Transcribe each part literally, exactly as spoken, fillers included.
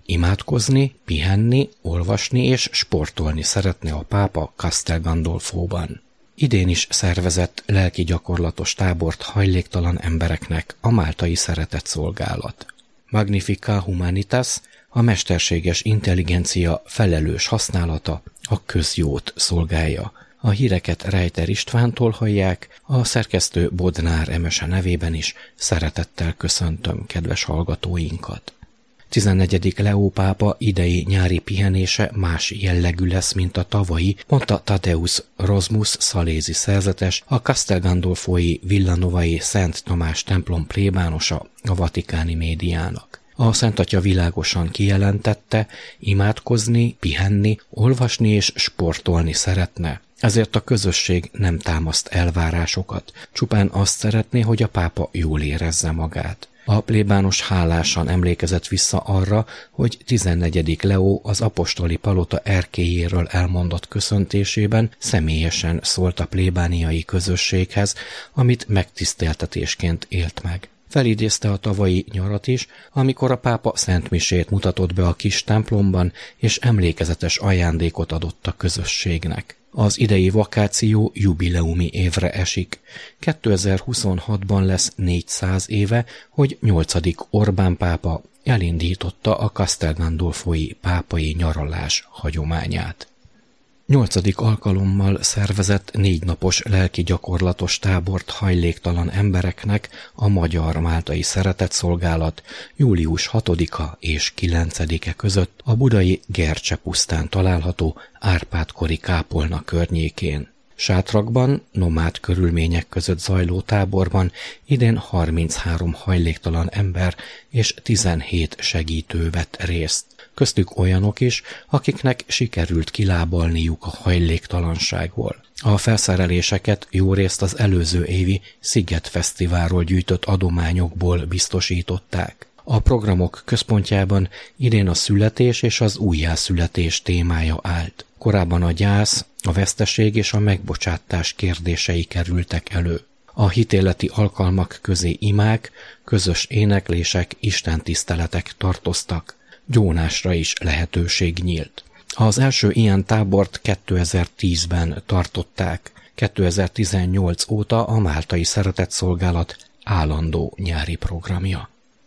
Imádkozni, pihenni, olvasni és sportolni szeretne a pápa Castel Gandolfóban. Idén is szervezett lelki gyakorlatos tábort hajléktalan embereknek a máltai szeretetszolgálat. Magnifica Humanitas, a mesterséges intelligencia felelős használata a közjót szolgálja. A híreket Reiter Istvántól hallják, a szerkesztő Bodnár Emese nevében is szeretettel köszöntöm kedves hallgatóinkat. tizennegyedik Leó pápa idei nyári pihenése más jellegű lesz, mint a tavalyi, mondta Tadeusz Rozmus szalézi szerzetes, a Castel Gandolfói Villanovai Szent Tamás templom plébánosa a vatikáni médiának. A Szent Atya világosan kijelentette, imádkozni, pihenni, olvasni és sportolni szeretne. Ezért a közösség nem támaszt elvárásokat, csupán azt szeretné, hogy a pápa jól érezze magát. A plébános hálásan emlékezett vissza arra, hogy tizennegyedik Leó az apostoli palota erkélyéről elmondott köszöntésében személyesen szólt a plébániai közösséghez, amit megtiszteltetésként élt meg. Felidézte a tavalyi nyarat is, amikor a pápa szentmisét mutatott be a kis templomban, és emlékezetes ajándékot adott a közösségnek. Az idei vakáció jubileumi évre esik. kétezer-huszonhatban lesz négyszáz éve, hogy nyolcadik Orbán pápa elindította a Castel Gandolfói pápai nyaralás hagyományát. Nyolcadik alkalommal szervezett négy napos lelki gyakorlatos tábort hajléktalan embereknek a Magyar Máltai Szeretetszolgálat július hatodika és kilencedike között a budai Gercse pusztán található Árpád-kori kápolna környékén. Sátrakban, nomád körülmények között zajló táborban idén harminchárom hajléktalan ember és tizenhét segítő vett részt. Köztük olyanok is, akiknek sikerült kilábalniuk a hajléktalanságból. A felszereléseket jórészt az előző évi Sziget Fesztiválról gyűjtött adományokból biztosították. A programok központjában idén a születés és az újjászületés témája állt. Korábban a gyász, a veszteség és a megbocsátás kérdései kerültek elő. A hitéleti alkalmak közé imák, közös éneklések, istentiszteletek tartoztak. Gyónásra is lehetőség nyílt. Az első ilyen tábort kétezer-tízben tartották. kétezer-tizennyolc óta a Máltai Szeretetszolgálat állandó nyári programja.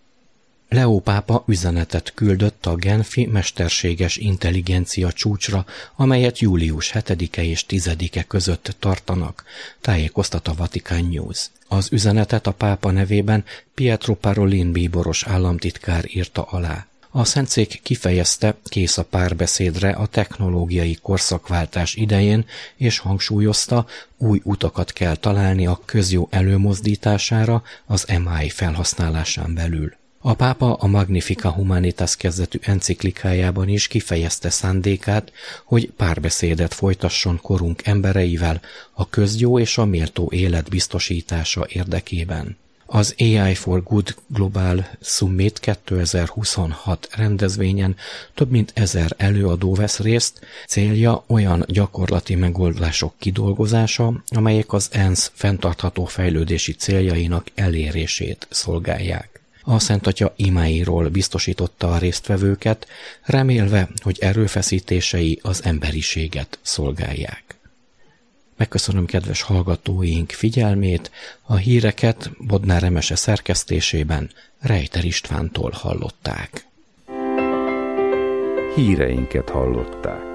Leó pápa üzenetet küldött a genfi mesterséges intelligencia csúcsra, amelyet július hetedike és tizedike között tartanak, tájékoztat a Vatican News. Az üzenetet a pápa nevében Pietro Parolin bíboros államtitkár írta alá. A szentszék kifejezte, kész a párbeszédre a technológiai korszakváltás idején, és hangsúlyozta, új utakat kell találni a közjó előmozdítására az em á i felhasználásán belül. A pápa a Magnifica Humanitas kezdetű enciklikájában is kifejezte szándékát, hogy párbeszédet folytasson korunk embereivel a közjó és a méltó élet biztosítása érdekében. Az á i for Good Global Summit kétezer-huszonhat rendezvényen több mint ezer előadó vesz részt, célja olyan gyakorlati megoldások kidolgozása, amelyek az ENSZ fenntartható fejlődési céljainak elérését szolgálják. A Szent Atya imáiról biztosította a résztvevőket, remélve, hogy erőfeszítései az emberiséget szolgálják. Megköszönöm kedves hallgatóink figyelmét, a híreket Bodnár Emese szerkesztésében Reiter Istvántól hallották. Híreinket hallották.